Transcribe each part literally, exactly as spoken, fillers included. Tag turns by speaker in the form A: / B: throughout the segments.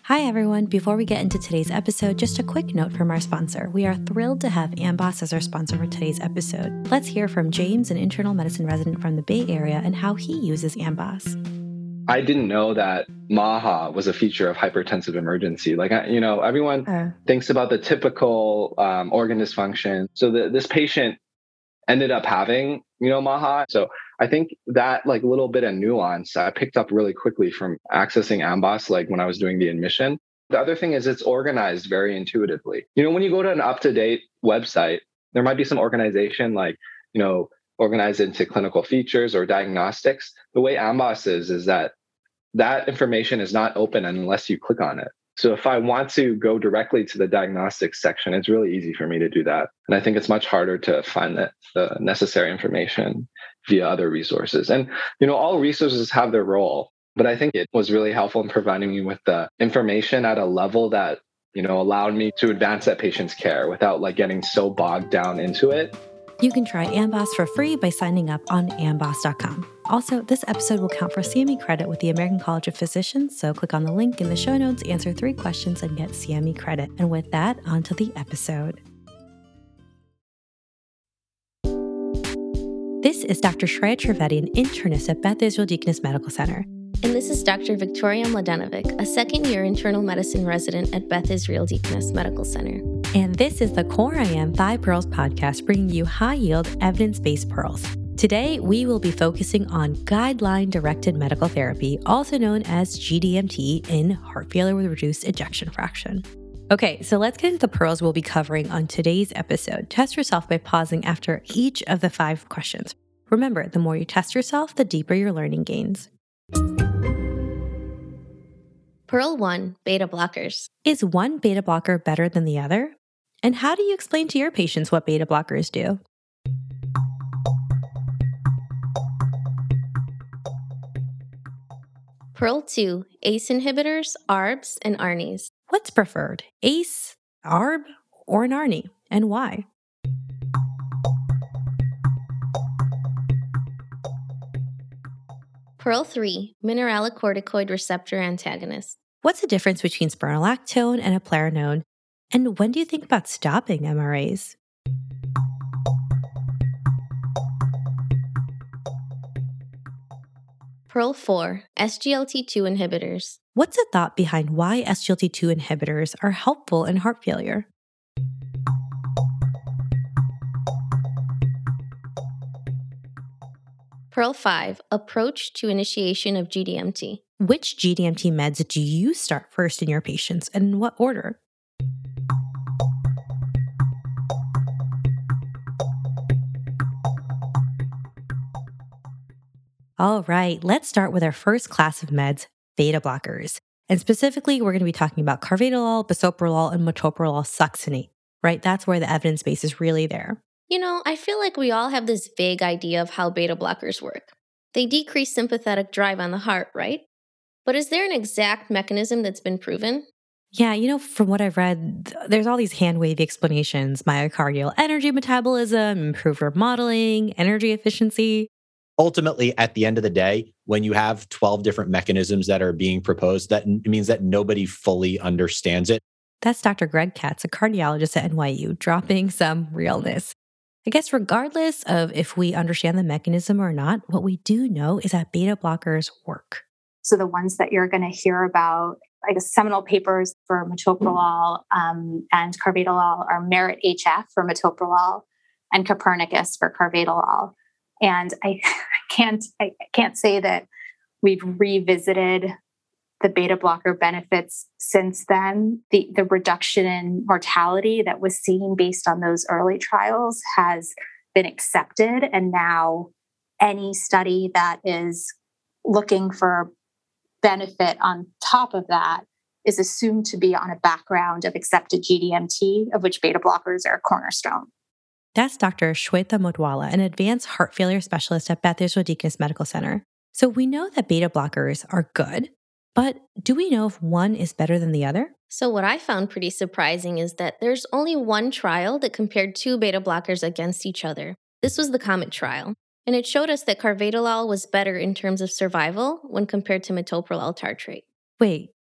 A: Hi, everyone. Before we get into today's episode, just a quick note from our sponsor. We are thrilled to have Amboss as our sponsor for today's episode. Let's hear from James, an internal medicine resident from the Bay Area, and how he uses Amboss.
B: I didn't know that MAHA was a feature of hypertensive emergency. Like, you know, everyone uh. thinks about the typical um, organ dysfunction. So the, this patient ended up having, you know, MAHA. So I think that like little bit of nuance I picked up really quickly from accessing Amboss, like when I was doing the admission. The other thing is it's organized very intuitively. You know, when you go to an up-to-date website, there might be some organization like, you know, organized into clinical features or diagnostics. The way Amboss is, is that that information is not open unless you click on it. So if I want to go directly to the diagnostics section, it's really easy for me to do that. And I think it's much harder to find the, the necessary information via other resources. And, you know, all resources have their role, but I think it was really helpful in providing me with the information at a level that, you know, allowed me to advance that patient's care without like getting so bogged down into it.
A: You can try Amboss for free by signing up on amboss dot com. Also, this episode will count for C M E credit with the American College of Physicians, so click on the link in the show notes, answer three questions, and get C M E credit. And with that, on to the episode. This is Doctor Shreya Trivedi, an internist at Beth Israel Deaconess Medical Center.
C: And this is Doctor Victoria Mladenovic, a second-year internal medicine resident at Beth Israel Deaconess Medical Center.
A: And this is the Core I Am Five Pearls podcast, bringing you high-yield, evidence-based pearls. Today, we will be focusing on guideline-directed medical therapy, also known as G D M T, in heart failure with reduced ejection fraction. Okay, so let's get into the pearls we'll be covering on today's episode. Test yourself by pausing after each of the five questions. Remember, the more you test yourself, the deeper your learning gains.
C: Pearl one, beta blockers.
A: Is one beta blocker better than the other? And how do you explain to your patients what beta blockers do?
C: Pearl two, A C E inhibitors, A R Bs, and A R N Is.
A: What's preferred, A C E, A R B, or an A R N I, and why?
C: Pearl three, mineralocorticoid receptor antagonist.
A: What's the difference between spironolactone and eplerenone? And when do you think about stopping M R As?
C: Pearl four, S G L T two inhibitors.
A: What's the thought behind why S G L T two inhibitors are helpful in heart failure?
C: Pearl five, approach to initiation of G D M T.
A: Which G D M T meds do you start first in your patients, and in what order? All right, let's start with our first class of meds, beta blockers. And specifically, we're going to be talking about carvedilol, bisoprolol, and metoprolol succinate, right? That's where the evidence base is really there.
C: You know, I feel like we all have this vague idea of how beta blockers work. They decrease sympathetic drive on the heart, right? But is there an exact mechanism that's been proven?
A: Yeah, you know, from what I've read, there's all these hand-wavy explanations: myocardial energy metabolism, improved remodeling, energy efficiency.
D: Ultimately, at the end of the day, when you have twelve different mechanisms that are being proposed, that means that nobody fully understands it.
A: That's Doctor Greg Katz, a cardiologist at N Y U, dropping some realness. I guess regardless of if we understand the mechanism or not, what we do know is that beta blockers work.
E: So the ones that you're going to hear about, like seminal papers for metoprolol um, and carvedilol, are Merit H F for metoprolol and Copernicus for carvedilol. And I can't I can't say that we've revisited the beta blocker benefits since then. The, the reduction in mortality that was seen based on those early trials has been accepted. And now any study that is looking for benefit on top of that is assumed to be on a background of accepted G D M T, of which beta blockers are a cornerstone.
A: That's Doctor Shweta Modwala, an advanced heart failure specialist at Beth Israel Deaconess Medical Center. So we know that beta blockers are good, but do we know if one is better than the other?
C: So what I found pretty surprising is that there's only one trial that compared two beta blockers against each other. This was the COMET trial, and it showed us that carvedilol was better in terms of survival when compared to metoprolol tartrate.
A: Wait,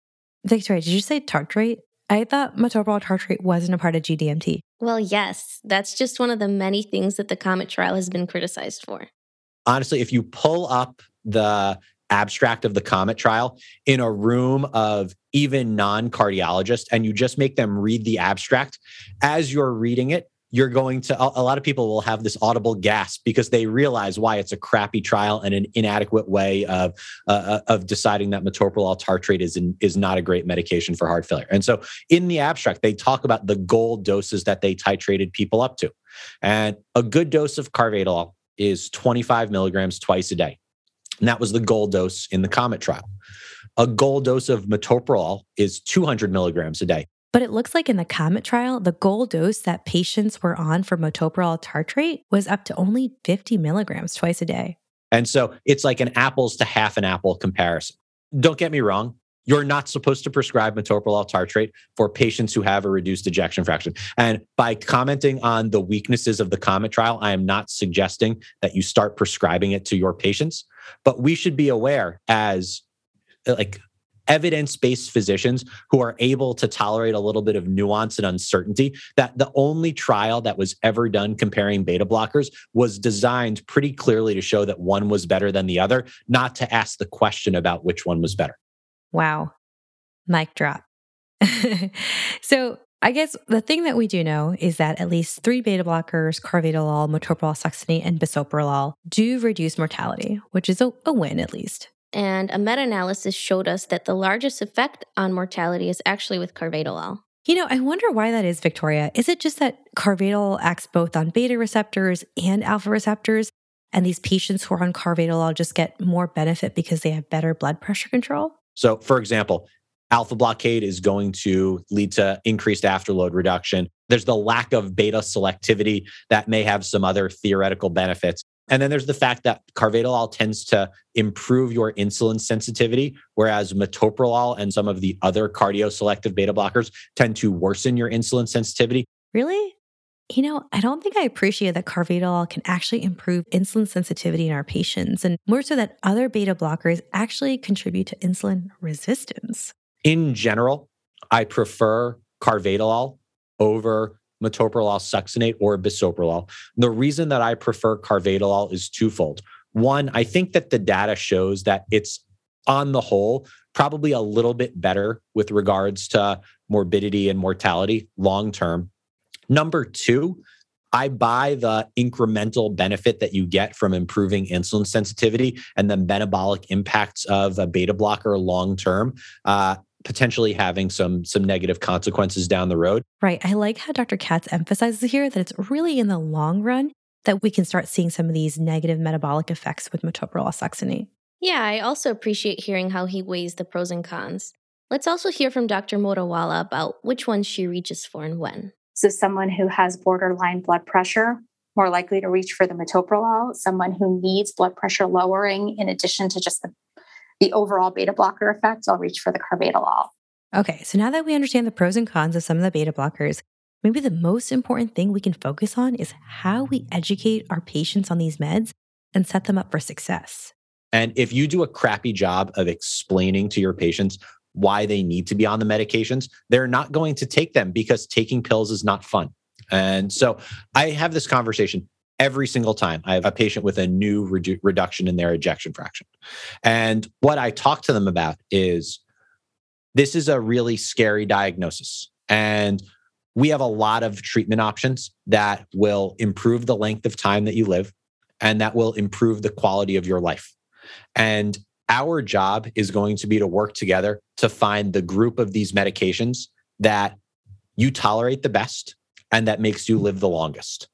A: Victoria, did you say tartrate? I thought metoprolol tartrate wasn't a part of G D M T.
C: Well, yes, that's just one of the many things that the COMET trial has been criticized for.
D: Honestly, if you pull up the abstract of the COMET trial in a room of even non-cardiologists and you just make them read the abstract, as you're reading it, you're going to, a lot of people will have this audible gasp because they realize why it's a crappy trial and an inadequate way of uh, of deciding that metoprolol tartrate is, in, is not a great medication for heart failure. And so in the abstract, they talk about the gold doses that they titrated people up to. And a good dose of carvedilol is twenty-five milligrams twice a day. And that was the gold dose in the COMET trial. A gold dose of metoprolol is two hundred milligrams a day.
A: But it looks like in the COMET trial, the gold dose that patients were on for metoprolol tartrate was up to only fifty milligrams twice a day.
D: And so it's like an apples to half an apple comparison. Don't get me wrong. You're not supposed to prescribe metoprolol tartrate for patients who have a reduced ejection fraction. And by commenting on the weaknesses of the COMET trial, I am not suggesting that you start prescribing it to your patients, but we should be aware as like evidence-based physicians who are able to tolerate a little bit of nuance and uncertainty, that the only trial that was ever done comparing beta blockers was designed pretty clearly to show that one was better than the other, not to ask the question about which one was better.
A: Wow. Mic drop. So I guess the thing that we do know is that at least three beta blockers, carvedilol, metoprolol succinate, and bisoprolol, do reduce mortality, which is a, a win at least.
C: And a meta-analysis showed us that the largest effect on mortality is actually with carvedilol.
A: You know, I wonder why that is, Victoria. Is it just that carvedilol acts both on beta receptors and alpha receptors, and these patients who are on carvedilol just get more benefit because they have better blood pressure control?
D: So, for example, alpha blockade is going to lead to increased afterload reduction. There's the lack of beta selectivity that may have some other theoretical benefits. And then there's the fact that carvedilol tends to improve your insulin sensitivity, whereas metoprolol and some of the other cardioselective beta blockers tend to worsen your insulin sensitivity.
A: Really? You know, I don't think I appreciate that carvedilol can actually improve insulin sensitivity in our patients, and more so that other beta blockers actually contribute to insulin resistance.
D: In general, I prefer carvedilol over metoprolol succinate or bisoprolol. The reason that I prefer carvedilol is twofold. One, I think that the data shows that it's, on the whole, probably a little bit better with regards to morbidity and mortality long-term. Number two, I buy the incremental benefit that you get from improving insulin sensitivity and the metabolic impacts of a beta blocker long-term, uh, potentially having some, some negative consequences down the road.
A: Right. I like how Doctor Katz emphasizes here that it's really in the long run that we can start seeing some of these negative metabolic effects with metoprolol succinate.
C: Yeah, I also appreciate hearing how he weighs the pros and cons. Let's also hear from Doctor Motawala about which ones she reaches for and when.
E: So someone who has borderline blood pressure, more likely to reach for the metoprolol. Someone who needs blood pressure lowering in addition to just the, the overall beta blocker effect, I'll reach for the carvedilol.
A: Okay, so now that we understand the pros and cons of some of the beta blockers, maybe the most important thing we can focus on is how we educate our patients on these meds and set them up for success.
D: And if you do a crappy job of explaining to your patients why they need to be on the medications, they're not going to take them because taking pills is not fun. And so I have this conversation every single time I have a patient with a new redu- reduction in their ejection fraction. And what I talk to them about is, this is a really scary diagnosis. And we have a lot of treatment options that will improve the length of time that you live and that will improve the quality of your life. And our job is going to be to work together to find the group of these medications that you tolerate the best and that makes you live the longest.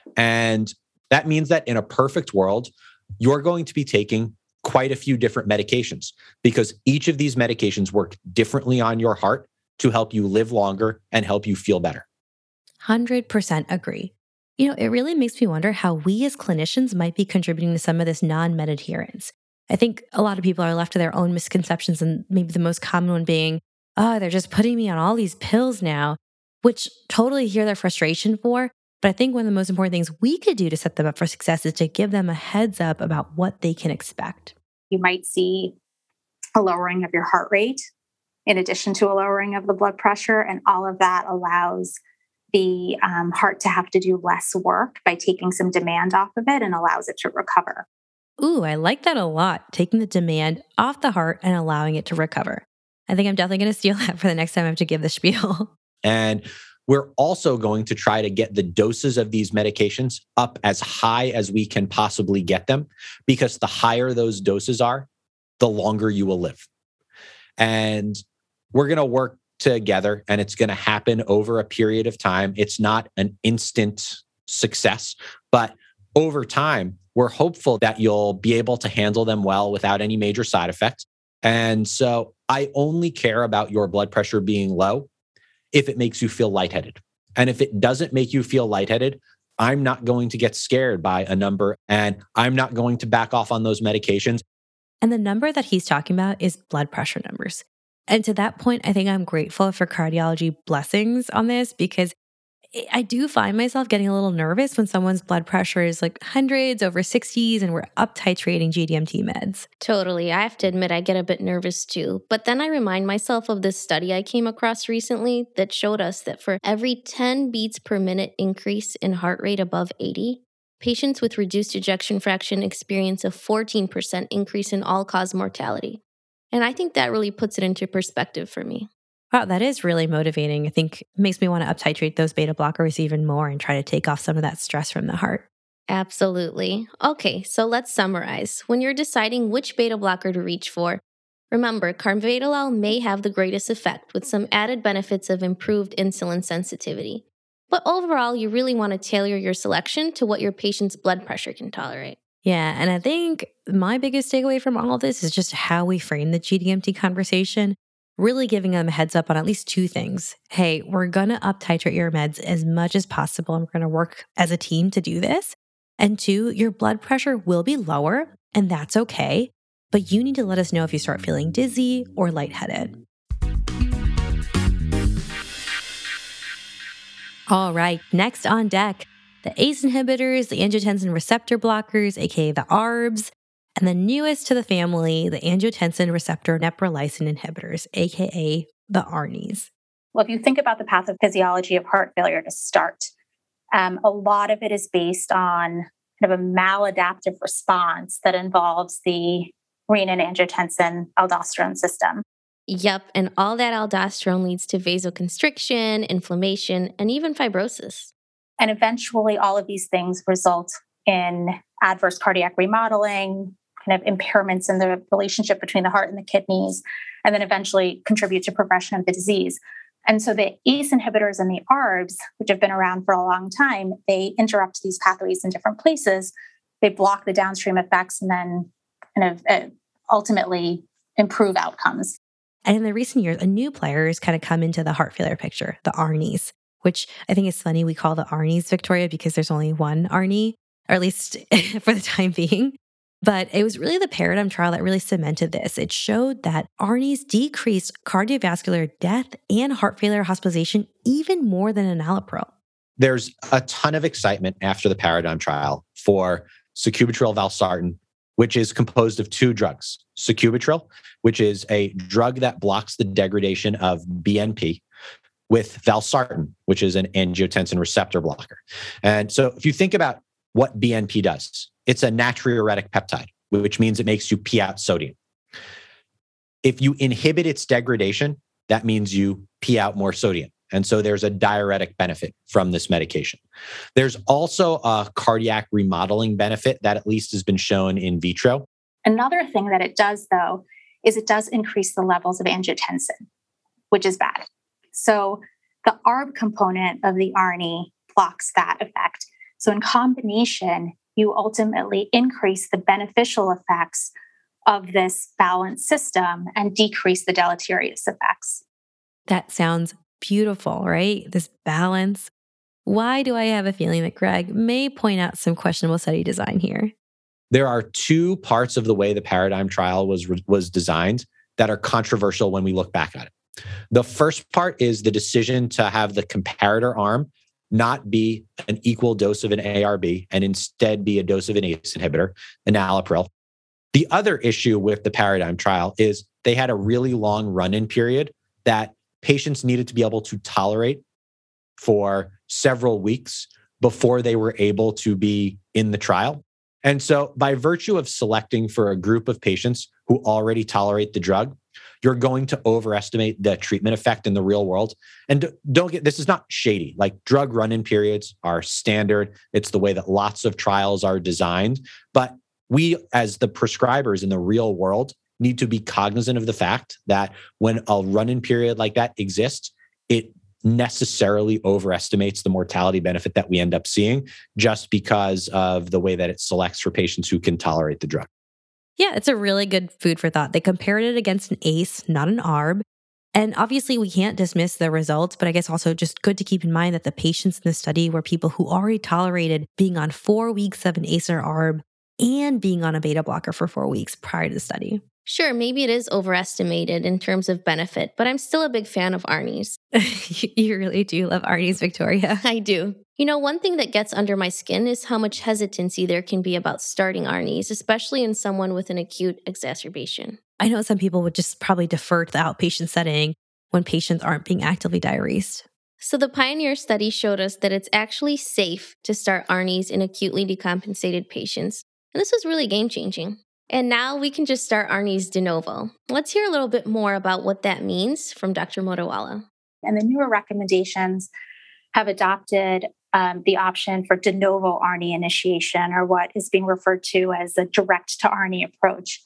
D: And that means that in a perfect world, you're going to be taking quite a few different medications because each of these medications work differently on your heart to help you live longer and help you feel better.
A: one hundred percent agree. You know, it really makes me wonder how we as clinicians might be contributing to some of this non-med adherence. I think a lot of people are left to their own misconceptions, and maybe the most common one being, oh, they're just putting me on all these pills now, which totally hear their frustration for. But I think one of the most important things we could do to set them up for success is to give them a heads up about what they can expect.
E: You might see a lowering of your heart rate in addition to a lowering of the blood pressure. And all of that allows the um, heart to have to do less work by taking some demand off of it and allows it to recover.
A: Ooh, I like that a lot, taking the demand off the heart and allowing it to recover. I think I'm definitely going to steal that for the next time I have to give the spiel.
D: And we're also going to try to get the doses of these medications up as high as we can possibly get them, because the higher those doses are, the longer you will live. And we're going to work together, and it's going to happen over a period of time. It's not an instant success, but over time, we're hopeful that you'll be able to handle them well without any major side effects. And so I only care about your blood pressure being low if it makes you feel lightheaded. And if it doesn't make you feel lightheaded, I'm not going to get scared by a number, and I'm not going to back off on those medications.
A: And the number that he's talking about is blood pressure numbers. And to that point, I think I'm grateful for cardiology blessings on this, because I do find myself getting a little nervous when someone's blood pressure is like hundreds over sixties and we're up titrating G D M T meds.
C: Totally. I have to admit, I get a bit nervous too. But then I remind myself of this study I came across recently that showed us that for every ten beats per minute increase in heart rate above eighty, patients with reduced ejection fraction experience a fourteen percent increase in all-cause mortality. And I think that really puts it into perspective for me.
A: Wow, that is really motivating. I think it makes me want to up-titrate those beta blockers even more and try to take off some of that stress from the heart.
C: Absolutely. Okay, so let's summarize. When you're deciding which beta blocker to reach for, remember, carvedilol may have the greatest effect with some added benefits of improved insulin sensitivity. But overall, you really want to tailor your selection to what your patient's blood pressure can tolerate.
A: Yeah, and I think my biggest takeaway from all of this is just how we frame the G D M T conversation, really giving them a heads up on at least two things. Hey, we're going to up-titrate your meds as much as possible, and we're going to work as a team to do this. And two, your blood pressure will be lower, and that's okay, but you need to let us know if you start feeling dizzy or lightheaded. All right, next on deck, the A C E inhibitors, the angiotensin receptor blockers, aka the A R Bs, and the newest to the family, the angiotensin receptor neprilysin inhibitors, aka the A R N Is.
E: Well, if you think about the pathophysiology of heart failure to start, um, a lot of it is based on kind of a maladaptive response that involves the renin-angiotensin-aldosterone system.
C: Yep, and all that aldosterone leads to vasoconstriction, inflammation, and even fibrosis.
E: And eventually, all of these things result in adverse cardiac remodeling, kind of impairments in the relationship between the heart and the kidneys, and then eventually contribute to progression of the disease. And so the A C E inhibitors and the A R Bs, which have been around for a long time, they interrupt these pathways in different places. They block the downstream effects and then kind of uh, ultimately improve outcomes.
A: And in the recent years, a new player has kind of come into the heart failure picture, the A R N Is, which I think is funny. We call the A R N Is, Victoria, because there's only one A R N I, or at least for the time being. But it was really the PARADIGM trial that really cemented this. It showed that A R N Is decreased cardiovascular death and heart failure hospitalization even more than enalapril.
D: There's a ton of excitement after the PARADIGM trial for sacubitril valsartan, which is composed of two drugs. Sacubitril, which is a drug that blocks the degradation of B N P, with valsartan, which is an angiotensin receptor blocker. And so if you think about what B N P does, it's a natriuretic peptide, which means it makes you pee out sodium. If you inhibit its degradation, that means you pee out more sodium. And so there's a diuretic benefit from this medication. There's also a cardiac remodeling benefit that at least has been shown in vitro.
E: Another thing that it does, though, is it does increase the levels of angiotensin, which is bad. So the A R B component of the A R N I blocks that effect. So in combination, you ultimately increase the beneficial effects of this balanced system and decrease the deleterious effects.
A: That sounds beautiful, right? This balance. Why do I have a feeling that Greg may point out some questionable study design here?
D: There are two parts of the way the PARADIGM trial was, was designed that are controversial when we look back at it. The first part is the decision to have the comparator arm not be an equal dose of an A R B and instead be a dose of an A C E inhibitor, enalapril. The other issue with the PARADIGM trial is they had a really long run-in period that patients needed to be able to tolerate for several weeks before they were able to be in the trial. And so by virtue of selecting for a group of patients who already tolerate the drug, you're going to overestimate the treatment effect in the real world. And don't get, this is not shady. Like drug run-in periods are standard. It's the way that lots of trials are designed. But we, as the prescribers in the real world, need to be cognizant of the fact that when a run-in period like that exists, it necessarily overestimates the mortality benefit that we end up seeing just because of the way that it selects for patients who can tolerate the drug.
A: Yeah, it's a really good food for thought. They compared it against an A C E, not an A R B. And obviously, we can't dismiss the results, but I guess also just good to keep in mind that the patients in the study were people who already tolerated being on four weeks of an A C E or A R B and being on a beta blocker for four weeks prior to the study.
C: Sure, maybe it is overestimated in terms of benefit, but I'm still a big fan of Arnie's.
A: You really do love Arnie's, Victoria.
C: I do. You know, one thing that gets under my skin is how much hesitancy there can be about starting Arnie's, especially in someone with an acute exacerbation.
A: I know some people would just probably defer to the outpatient setting when patients aren't being actively diuresed.
C: So the PIONEER study showed us that it's actually safe to start Arnie's in acutely decompensated patients. And this was really game-changing. And now we can just start Arnie's de novo. Let's hear a little bit more about what that means from Doctor Motowala.
E: And the newer recommendations have adopted um, the option for de novo Arnie initiation, or what is being referred to as a direct to Arnie approach.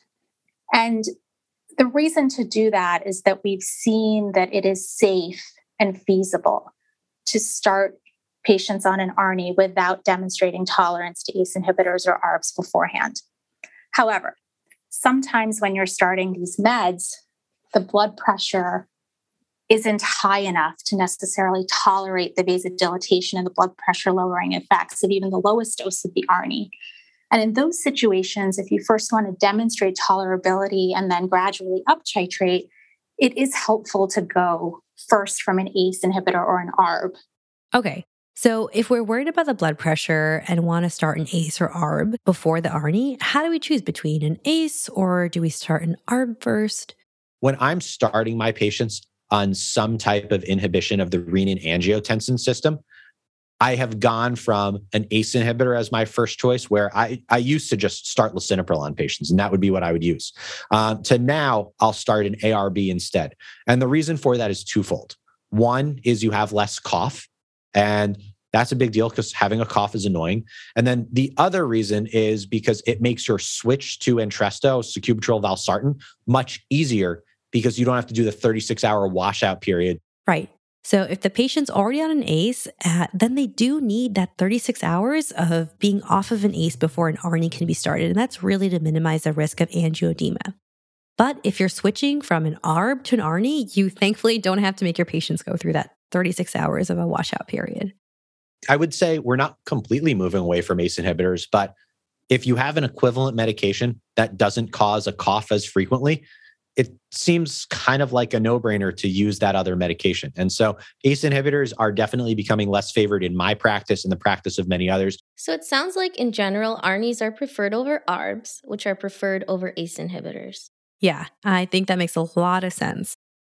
E: And the reason to do that is that we've seen that it is safe and feasible to start patients on an Arnie without demonstrating tolerance to A C E inhibitors or A R Bs beforehand. However, sometimes when you're starting these meds, the blood pressure isn't high enough to necessarily tolerate the vasodilatation and the blood pressure lowering effects of even the lowest dose of the Arnie. And in those situations, if you first want to demonstrate tolerability and then gradually up titrate, it is helpful to go first from an A C E inhibitor or an A R B.
A: Okay. So if we're worried about the blood pressure and want to start an A C E or A R B before the Arnie, how do we choose between an A C E or do we start an A R B first?
D: When I'm starting my patients on some type of inhibition of the renin-angiotensin system, I have gone from an A C E inhibitor as my first choice, where I, I used to just start lisinopril on patients, and that would be what I would use, um, to now I'll start an A R B instead. And the reason for that is twofold. One is you have less cough, and that's a big deal because having a cough is annoying. And then the other reason is because it makes your switch to Entresto, sacubitril, valsartan, much easier because you don't have to do the thirty-six hour washout period.
A: Right. So if the patient's already on an A C E, uh, then they do need that thirty-six hours of being off of an A C E before an Arnie can be started. And that's really to minimize the risk of angioedema. But if you're switching from an A R B to an Arnie, you thankfully don't have to make your patients go through that thirty-six hours of a washout period.
D: I would say we're not completely moving away from A C E inhibitors, but if you have an equivalent medication that doesn't cause a cough as frequently, it seems kind of like a no-brainer to use that other medication. And so A C E inhibitors are definitely becoming less favored in my practice and the practice of many others.
C: So it sounds like in general, Arnies are preferred over A R Bs, which are preferred over A C E inhibitors.
A: Yeah, I think that makes a lot of sense.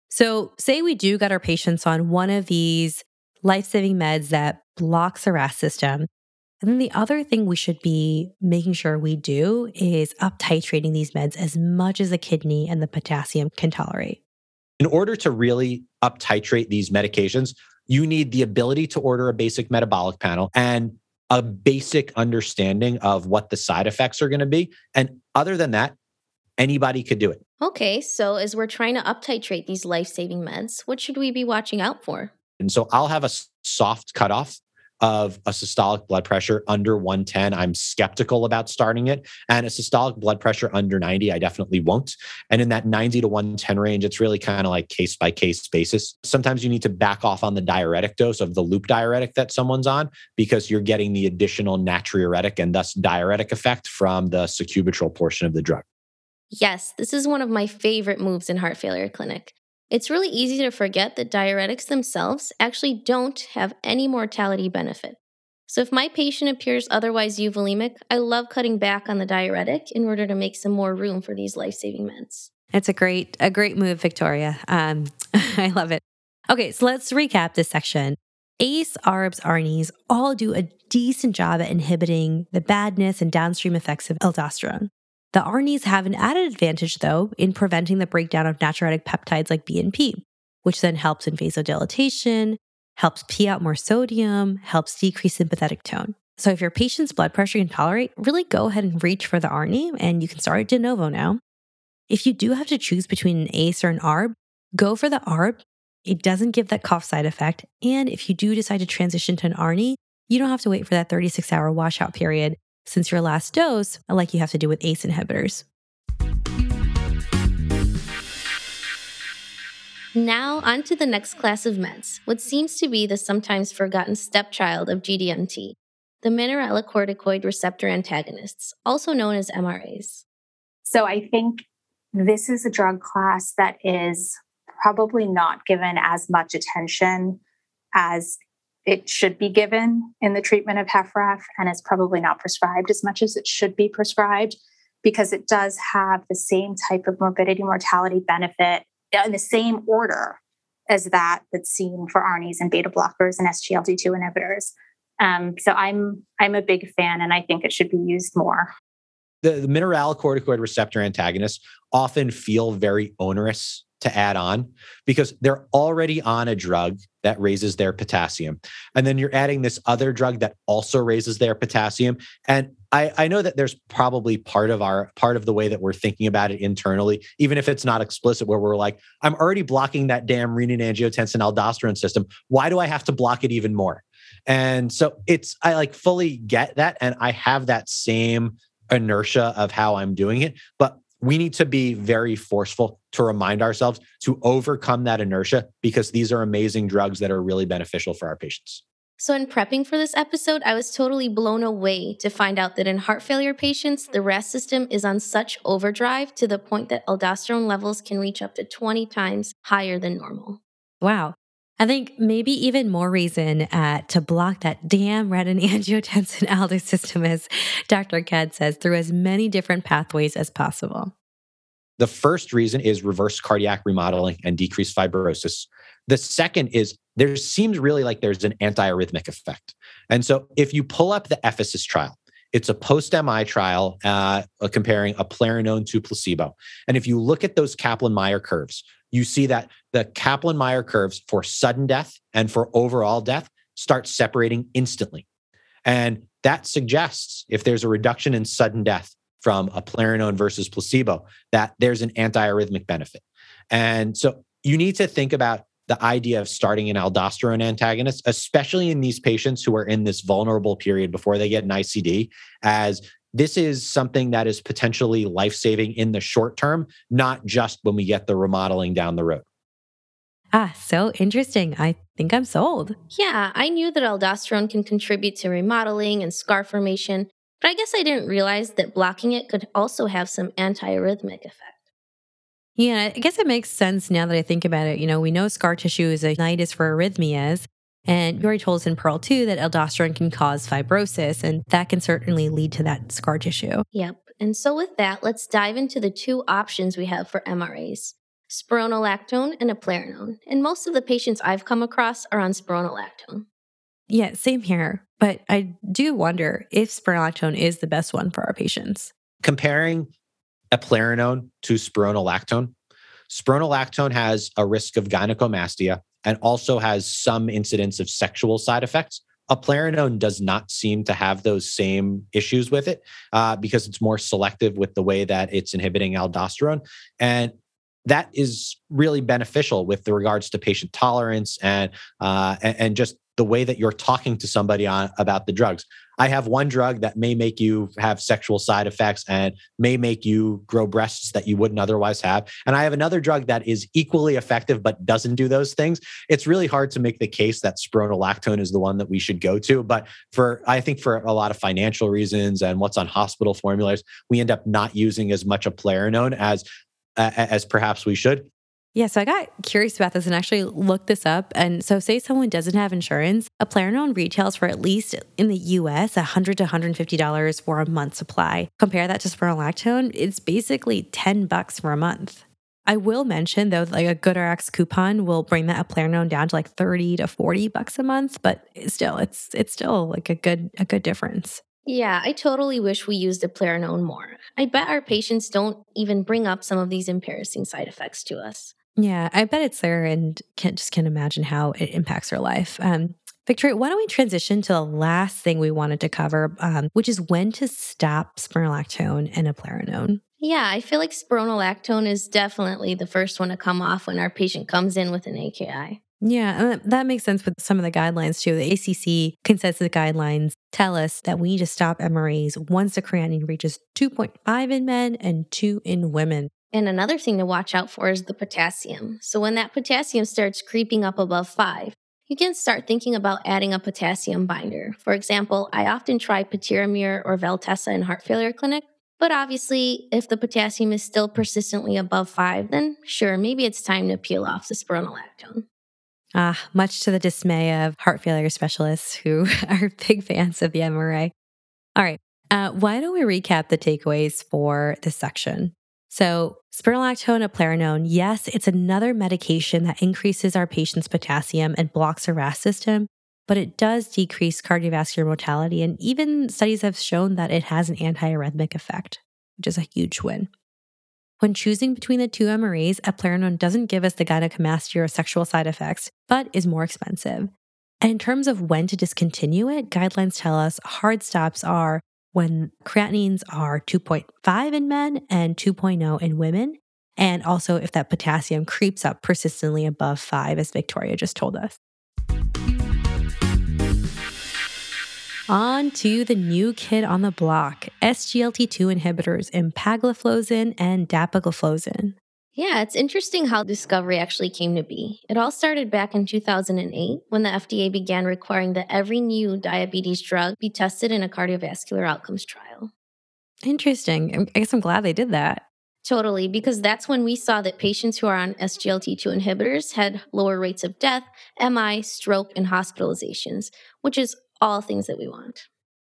A: So say we do get our patients on one of these life-saving meds that blocks the R A S system. And then the other thing we should be making sure we do is up titrating these meds as much as the kidney and the potassium can tolerate.
D: In order to really up titrate these medications, you need the ability to order a basic metabolic panel and a basic understanding of what the side effects are going to be. And other than that, anybody could do it.
C: Okay, so as we're trying to up titrate these life-saving meds, what should we be watching out for?
D: And so I'll have a soft cutoff of a systolic blood pressure under one ten. I'm skeptical about starting it. And a systolic blood pressure under ninety, I definitely won't. And in that ninety to one ten range, it's really kind of like case by case basis. Sometimes you need to back off on the diuretic dose of the loop diuretic that someone's on because you're getting the additional natriuretic and thus diuretic effect from the sacubitril portion of the drug.
C: Yes, this is one of my favorite moves in heart failure clinic. It's really easy to forget that diuretics themselves actually don't have any mortality benefit. So if my patient appears otherwise euvolemic, I love cutting back on the diuretic in order to make some more room for these life-saving meds.
A: It's a great, a great move, Victoria. Um, I love it. Okay, so let's recap this section. A C E, A R B S, A R N I S all do a decent job at inhibiting the badness and downstream effects of aldosterone. The A R N I S have an added advantage, though, in preventing the breakdown of natriuretic peptides like B N P, which then helps in vasodilatation, helps pee out more sodium, helps decrease sympathetic tone. So if your patient's blood pressure can tolerate, really go ahead and reach for the A R N I and you can start de novo now. If you do have to choose between an A C E or an A R B, go for the A R B. It doesn't give that cough side effect. And if you do decide to transition to an A R N I, you don't have to wait for that thirty-six hour washout period since your last dose, like you have to do with A C E inhibitors.
C: Now, on to the next class of meds, what seems to be the sometimes forgotten stepchild of G D M T, the mineralocorticoid receptor antagonists, also known as M R As.
E: So I think this is a drug class that is probably not given as much attention as it should be given in the treatment of H F rEF, and it's probably not prescribed as much as it should be prescribed because it does have the same type of morbidity mortality benefit in the same order as that that's seen for A R N Is and beta blockers and S G L T two inhibitors. Um, so I'm I'm a big fan, and I think it should be used more.
D: The, the mineralocorticoid receptor antagonists often feel very onerous to add on because they're already on a drug that raises their potassium. And then you're adding this other drug that also raises their potassium. And I, I know that there's probably part of our part of the way that we're thinking about it internally, even if it's not explicit, where we're like, I'm already blocking that damn renin-angiotensin aldosterone system. Why do I have to block it even more? And so it's, I like fully get that. And I have that same inertia of how I'm doing it. But we need to be very forceful to remind ourselves to overcome that inertia because these are amazing drugs that are really beneficial for our patients.
C: So in prepping for this episode, I was totally blown away to find out that in heart failure patients, the R A S system is on such overdrive to the point that aldosterone levels can reach up to twenty times higher than normal.
A: Wow. I think maybe even more reason uh, to block that damn renin-angiotensin aldo system, as Doctor Ked says, through as many different pathways as possible.
D: The first reason is reverse cardiac remodeling and decreased fibrosis. The second is there seems really like there's an antiarrhythmic effect. And so if you pull up the Ephesus trial, it's a post-M I trial uh, comparing eplerenone to placebo. And if you look at those Kaplan-Meier curves, you see that the Kaplan-Meier curves for sudden death and for overall death start separating instantly. And that suggests if there's a reduction in sudden death from eplerenone versus placebo, that there's an antiarrhythmic benefit. And so you need to think about the idea of starting an aldosterone antagonist, especially in these patients who are in this vulnerable period before they get an I C D, as this is something that is potentially life-saving in the short term, not just when we get the remodeling down the road.
A: Ah, so interesting. I think I'm sold.
C: Yeah, I knew that aldosterone can contribute to remodeling and scar formation, but I guess I didn't realize that blocking it could also have some antiarrhythmic effect.
A: Yeah, I guess it makes sense now that I think about it. You know, we know scar tissue is a nidus for arrhythmias. And you already told us in Pearl two that aldosterone can cause fibrosis, and that can certainly lead to that scar tissue.
C: Yep. And so with that, let's dive into the two options we have for M R As, spironolactone and eplerenone. And most of the patients I've come across are on spironolactone.
A: Yeah, same here. But I do wonder if spironolactone is the best one for our patients.
D: Comparing eplerenone to spironolactone, spironolactone has a risk of gynecomastia and also has some incidence of sexual side effects. Eplerenone does not seem to have those same issues with it uh, because it's more selective with the way that it's inhibiting aldosterone. And that is really beneficial with regards to patient tolerance and, uh, and, and just the way that you're talking to somebody on about the drugs. I have one drug that may make you have sexual side effects and may make you grow breasts that you wouldn't otherwise have. And I have another drug that is equally effective but doesn't do those things. It's really hard to make the case that spironolactone is the one that we should go to. But for I think for a lot of financial reasons and what's on hospital formulas, we end up not using as much eplerenone as uh, as perhaps we should.
A: Yeah, so I got curious about this and actually looked this up. And so say someone doesn't have insurance, eplerenone retails for at least in the U S one hundred dollars to one hundred fifty dollars for a month supply. Compare that to spironolactone, it's basically ten bucks for a month. I will mention though, like a GoodRx coupon will bring that eplerenone down to like thirty to forty bucks a month, but still, it's it's still like a good a good difference.
C: Yeah, I totally wish we used eplerenone more. I bet our patients don't even bring up some of these embarrassing side effects to us.
A: Yeah, I bet it's there, and can't just can't imagine how it impacts our life. Um, Victoria, why don't we transition to the last thing we wanted to cover, um, which is when to stop spironolactone and eplerenone.
C: Yeah, I feel like spironolactone is definitely the first one to come off when our patient comes in with an A K I.
A: Yeah, that makes sense with some of the guidelines too. The A C C consensus guidelines tell us that we need to stop M R As once the creatinine reaches two point five in men and two in women.
C: And another thing to watch out for is the potassium. So when that potassium starts creeping up above five, you can start thinking about adding a potassium binder. For example, I often try patiromer or Veltessa in heart failure clinic. But obviously, if the potassium is still persistently above five, then sure, maybe it's time to peel off the spironolactone.
A: Ah, much to the dismay of heart failure specialists who are big fans of the M R A. All right, uh, why don't we recap the takeaways for this section? So spironolactone, eplerenone, yes, it's another medication that increases our patient's potassium and blocks the R A S system, but it does decrease cardiovascular mortality, and even studies have shown that it has an antiarrhythmic effect, which is a huge win. When choosing between the two M R As, eplerenone doesn't give us the gynecomastia or sexual side effects, but is more expensive. And in terms of when to discontinue it, guidelines tell us hard stops are when creatinines are two point five in men and two point oh in women, and also if that potassium creeps up persistently above five, as Victoria just told us. On to the new kid on the block, S G L T two inhibitors, empagliflozin and dapagliflozin.
C: Yeah, it's interesting how discovery actually came to be. It all started back in two thousand eight when the F D A began requiring that every new diabetes drug be tested in a cardiovascular outcomes trial.
A: Interesting. I guess I'm glad they did that.
C: Totally, because that's when we saw that patients who are on S G L T two inhibitors had lower rates of death, M I, stroke, and hospitalizations, which is all things that we want.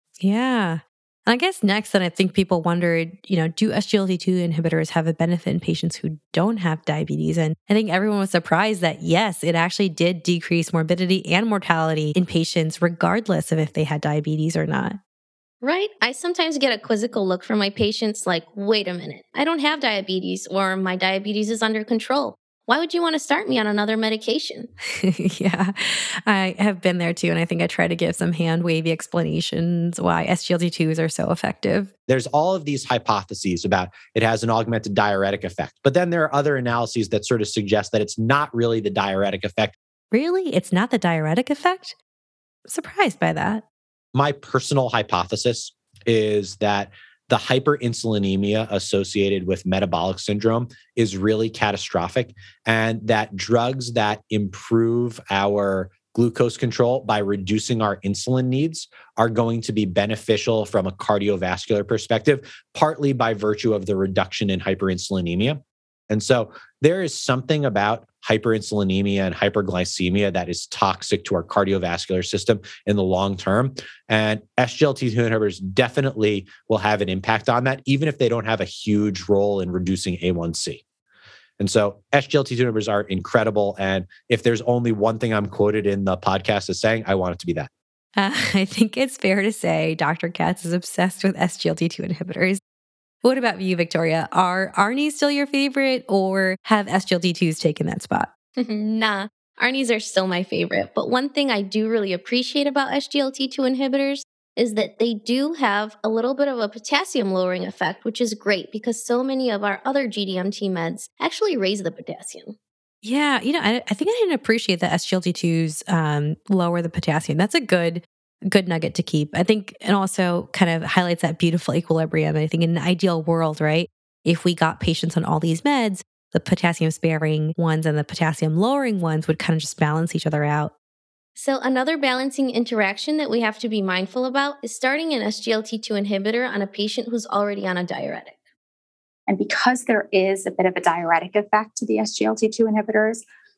A: Yeah. And I guess next, then I think people wondered, you know, do S G L T two inhibitors have a benefit in patients who don't have diabetes? And I think everyone was surprised that yes, it actually did decrease morbidity and mortality in patients, regardless of if they had diabetes or not.
C: Right? I sometimes get a quizzical look from my patients like, wait a minute, I don't have diabetes, or my diabetes is under control. Why would you want to start me on another medication?
A: Yeah, I have been there too. And I think I try to give some hand wavy explanations why S G L T twos are so effective.
D: There's all of these hypotheses about it has an augmented diuretic effect. But then there are other analyses that sort of suggest that it's not really the diuretic effect.
A: Really? It's not the diuretic effect? I'm surprised by that.
D: My personal hypothesis is that the hyperinsulinemia associated with metabolic syndrome is really catastrophic, and that drugs that improve our glucose control by reducing our insulin needs are going to be beneficial from a cardiovascular perspective, partly by virtue of the reduction in hyperinsulinemia. And so there is something about hyperinsulinemia and hyperglycemia that is toxic to our cardiovascular system in the long term. And S G L T two inhibitors definitely will have an impact on that, even if they don't have a huge role in reducing A one C. And so S G L T two inhibitors are incredible. And if there's only one thing I'm quoted in the podcast as saying, I want it to be that.
A: Uh, I think it's fair to say Doctor Katz is obsessed with S G L T two inhibitors. What about you, Victoria? Are A R N Is still your favorite, or have S G L T twos taken that spot?
C: Nah, A R N Is are still my favorite. But one thing I do really appreciate about S G L T two inhibitors is that they do have a little bit of a potassium lowering effect, which is great because so many of our other G D M T meds actually raise the potassium.
A: Yeah, you know, I, I think I didn't appreciate that S G L T twos um, lower the potassium. That's a good good nugget to keep. I think it also kind of highlights that beautiful equilibrium. I think in an ideal world, right, if we got patients on all these meds, the potassium sparing ones and the potassium lowering ones would kind of just balance each other out.
C: So another balancing interaction that we have to be mindful about is starting an S G L T two inhibitor on a patient who's already on a diuretic.
E: And because there is a bit of a diuretic effect to the S G L T two inhibitors,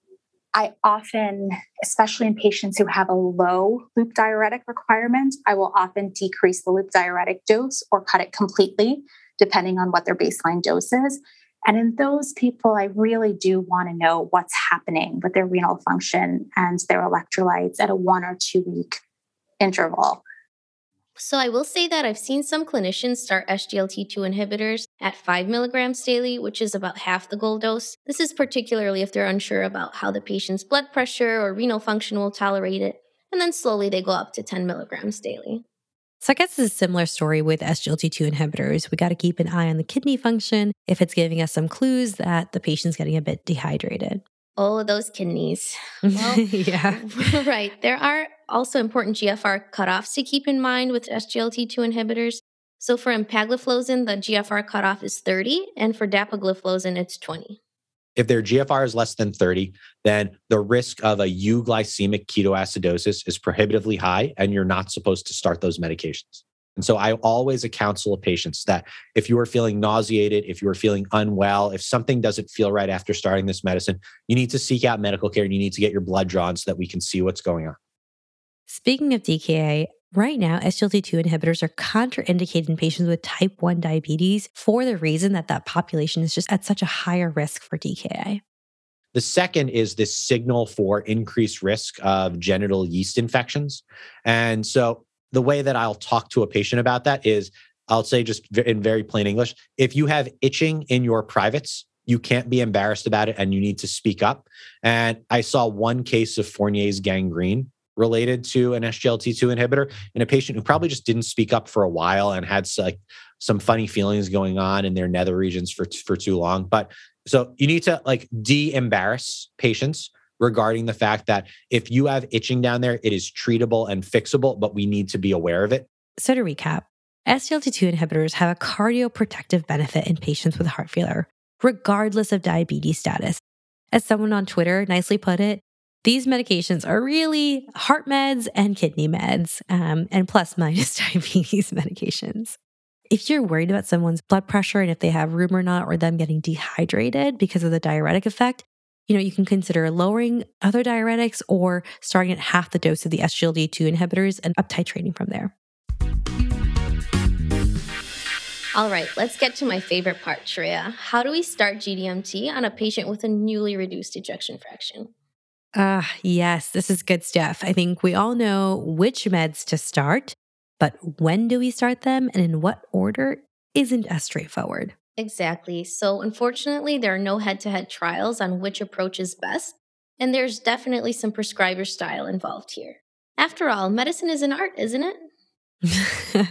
E: I often, especially in patients who have a low loop diuretic requirement, I will often decrease the loop diuretic dose or cut it completely, depending on what their baseline dose is. And in those people, I really do want to know what's happening with their renal function and their electrolytes at a one or two week interval.
C: So I will say that I've seen some clinicians start S G L T two inhibitors at five milligrams daily, which is about half the goal dose. This is particularly if they're unsure about how the patient's blood pressure or renal function will tolerate it. And then slowly they go up to ten milligrams daily.
A: So I guess it's a similar story with S G L T two inhibitors. We got to keep an eye on the kidney function if it's giving us some clues that the patient's getting a bit dehydrated.
C: Oh, those kidneys. Well,
A: yeah.
C: Right. There are also important G F R cutoffs to keep in mind with S G L T two inhibitors. So for empagliflozin, the G F R cutoff is thirty, and for dapagliflozin, it's twenty.
D: If their G F R is less than thirty, then the risk of a euglycemic ketoacidosis is prohibitively high, and you're not supposed to start those medications. And so I always counsel patients that if you are feeling nauseated, if you are feeling unwell, if something doesn't feel right after starting this medicine, you need to seek out medical care and you need to get your blood drawn so that we can see what's going on.
A: Speaking of D K A, right now, S G L T two inhibitors are contraindicated in patients with type one diabetes for the reason that that population is just at such a higher risk for D K A.
D: The second is this signal for increased risk of genital yeast infections. And so the way that I'll talk to a patient about that is I'll say just in very plain English, if you have itching in your privates, you can't be embarrassed about it and you need to speak up. And I saw one case of Fournier's gangrene related to an S G L T two inhibitor in a patient who probably just didn't speak up for a while and had like some funny feelings going on in their nether regions for, for too long. But so you need to like de-embarrass patients regarding the fact that if you have itching down there, it is treatable and fixable, but we need to be aware of it.
A: So to recap, S G L T two inhibitors have a cardioprotective benefit in patients with heart failure, regardless of diabetes status. As someone on Twitter nicely put it, these medications are really heart meds and kidney meds, um, and plus minus diabetes medications. If you're worried about someone's blood pressure and if they have room or not, or them getting dehydrated because of the diuretic effect, you know, you can consider lowering other diuretics or starting at half the dose of the S G L T two inhibitors and up titrating from there.
C: All right, let's get to my favorite part, Shreya. How do we start G D M T on a patient with a newly reduced ejection fraction?
A: Ah, uh, yes, this is good stuff. I think we all know which meds to start, but when do we start them and in what order isn't as straightforward.
C: Exactly. So unfortunately, there are no head-to-head trials on which approach is best, and there's definitely some prescriber style involved here. After all, medicine is an art, isn't it?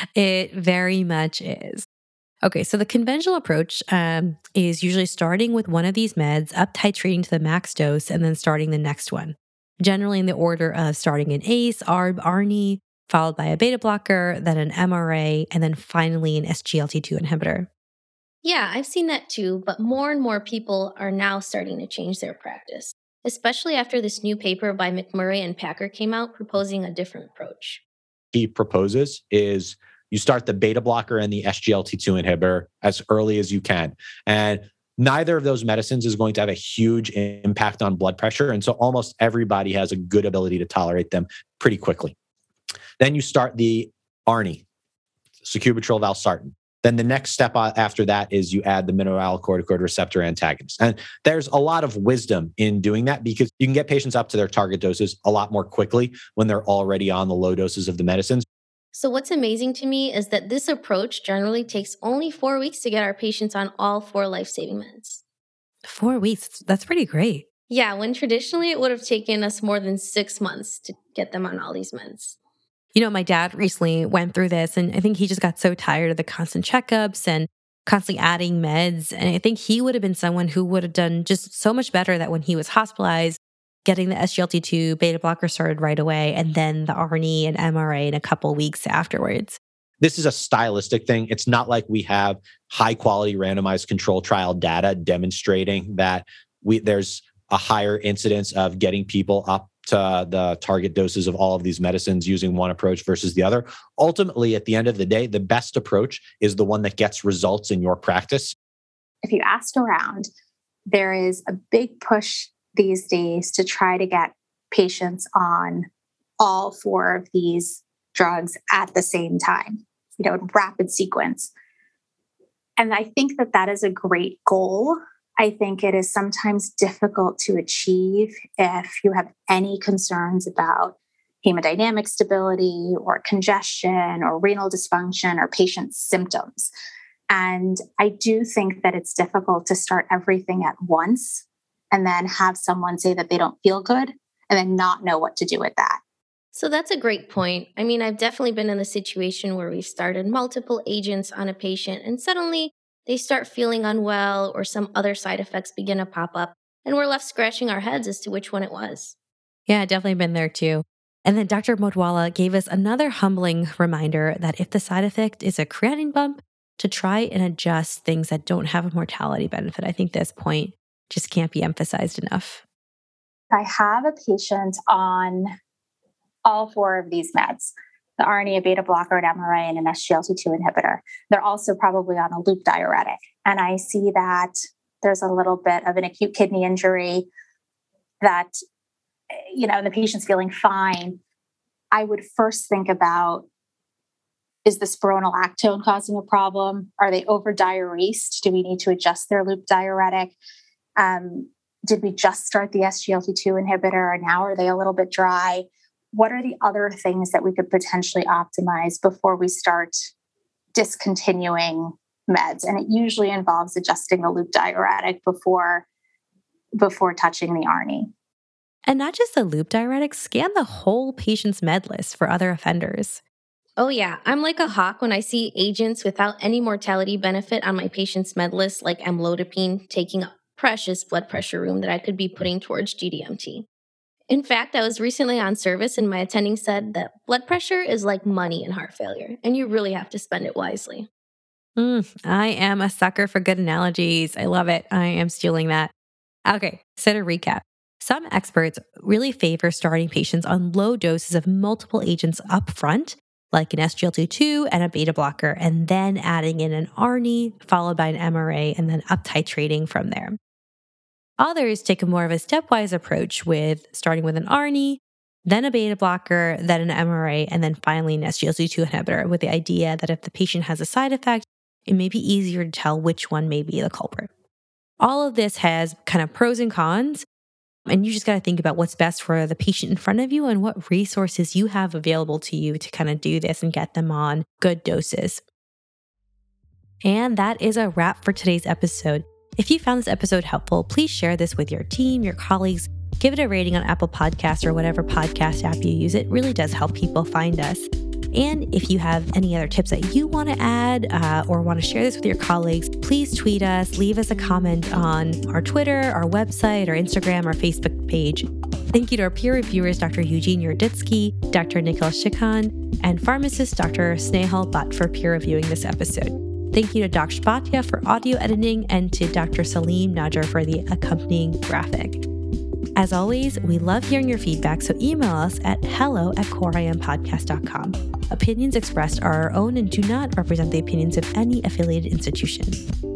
A: It very much is. Okay, so the conventional approach um, is usually starting with one of these meds, up titrating to the max dose, and then starting the next one. Generally in the order of starting an A C E, A R B, A R N I, followed by a beta blocker, then an M R A, and then finally an S G L T two inhibitor.
C: Yeah, I've seen that too, but more and more people are now starting to change their practice, especially after this new paper by McMurray and Packer came out proposing a different approach.
D: He proposes is you start the beta blocker and the S G L T two inhibitor as early as you can. And neither of those medicines is going to have a huge impact on blood pressure. And so almost everybody has a good ability to tolerate them pretty quickly. Then you start the A R N I, sacubitril valsartan. Then the next step after that is you add the mineralocorticoid receptor antagonist. And there's a lot of wisdom in doing that because you can get patients up to their target doses a lot more quickly when they're already on the low doses of the medicines.
C: So what's amazing to me is that this approach generally takes only four weeks to get our patients on all four life-saving meds.
A: Four weeks? That's pretty great.
C: Yeah, when traditionally it would have taken us more than six months to get them on all these meds.
A: You know, my dad recently went through this, and I think he just got so tired of the constant checkups and constantly adding meds. And I think he would have been someone who would have done just so much better that when he was hospitalized, getting the S G L T two beta blocker started right away, and then the A R N I and M R A in a couple weeks afterwards.
D: This is a stylistic thing. It's not like we have high quality randomized control trial data demonstrating that we there's a higher incidence of getting people up to the target doses of all of these medicines using one approach versus the other. Ultimately, at the end of the day, the best approach is the one that gets results in your practice.
E: If you asked around, there is a big push these days to try to get patients on all four of these drugs at the same time, you know, in rapid sequence. And I think that that is a great goal. I think it is sometimes difficult to achieve if you have any concerns about hemodynamic stability or congestion or renal dysfunction or patient symptoms. And I do think that it's difficult to start everything at once and then have someone say that they don't feel good and then not know what to do with that.
C: So that's a great point. I mean, I've definitely been in a situation where we started multiple agents on a patient and suddenly they start feeling unwell or some other side effects begin to pop up and we're left scratching our heads as to which one it was.
A: Yeah, definitely been there too. And then Doctor Modwala gave us another humbling reminder that if the side effect is a creatinine bump, to try and adjust things that don't have a mortality benefit. I think this point just can't be emphasized enough.
E: I have a patient on all four of these meds, the R N A, a beta blocker, an M R A, and an S G L T two inhibitor. They're also probably on a loop diuretic. And I see that there's a little bit of an acute kidney injury that, you know, the patient's feeling fine. I would first think about, is the spironolactone causing a problem? Are they over-diuresed? Do we need to adjust their loop diuretic? Um, did we just start the S G L T two inhibitor and now are they a little bit dry? What are the other things that we could potentially optimize before we start discontinuing meds? And it usually involves adjusting the loop diuretic before, before touching the A R N I.
A: And not just the loop diuretic, scan the whole patient's med list for other offenders.
C: Oh yeah, I'm like a hawk when I see agents without any mortality benefit on my patient's med list, like amlodipine, taking up precious blood pressure room that I could be putting towards G D M T. In fact, I was recently on service and my attending said that blood pressure is like money in heart failure, and you really have to spend it wisely.
A: Mm, I am a sucker for good analogies. I love it. I am stealing that. Okay, so to recap. Some experts really favor starting patients on low doses of multiple agents up front, like an S G L T two and a beta blocker, and then adding in an A R N I followed by an M R A and then up titrating from there. Others take a more of a stepwise approach with starting with an A R N I, then a beta blocker, then an M R A, and then finally an S G L T two inhibitor with the idea that if the patient has a side effect, it may be easier to tell which one may be the culprit. All of this has kind of pros and cons, and you just got to think about what's best for the patient in front of you and what resources you have available to you to kind of do this and get them on good doses. And that is a wrap for today's episode. If you found this episode helpful, please share this with your team, your colleagues. Give it a rating on Apple Podcasts or whatever podcast app you use. It really does help people find us. And if you have any other tips that you want to add uh, or want to share this with your colleagues, please tweet us, leave us a comment on our Twitter, our website, our Instagram, our Facebook page. Thank you to our peer reviewers, Doctor Eugene Yurditsky, Doctor Nikhil Shikhan, and pharmacist Doctor Snehal Bhatt for peer reviewing this episode. Thank you to Doctor Bhatia for audio editing and to Doctor Salim Najar for the accompanying graphic. As always, we love hearing your feedback, so email us at hello at core I M podcast dot com. Opinions expressed are our own and do not represent the opinions of any affiliated institution.